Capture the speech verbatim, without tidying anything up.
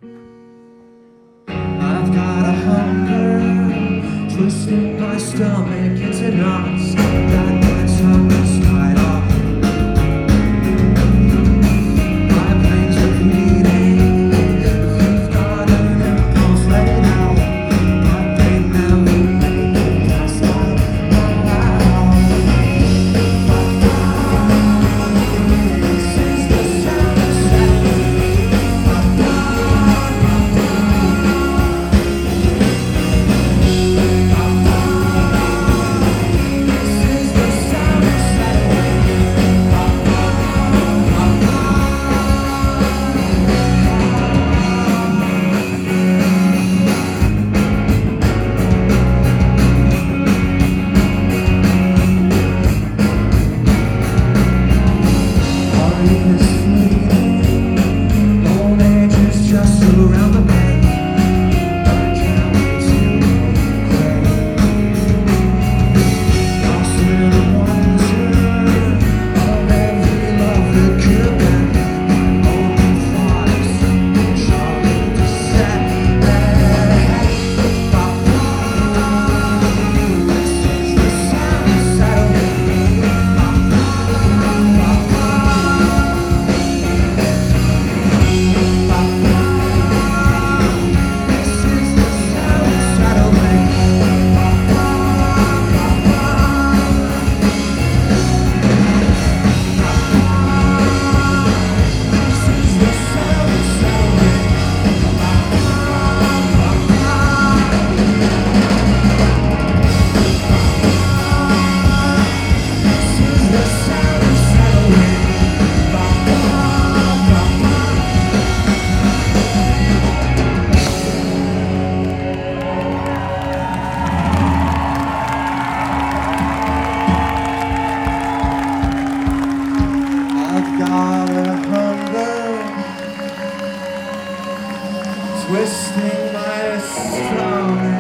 I've got a hunger twisting my stomach into knots that my tongue is tied off. My brain's repeating, if you've got an impulse, let it out. But they never make it past that now. This is the sound of settling. Old age is just around the bend. I can't wait to play. Lost in the wonder of every love that could have been. My open thoughts trying to set ahead. This is the sound of settling. I've got a hunger twisting my stomach.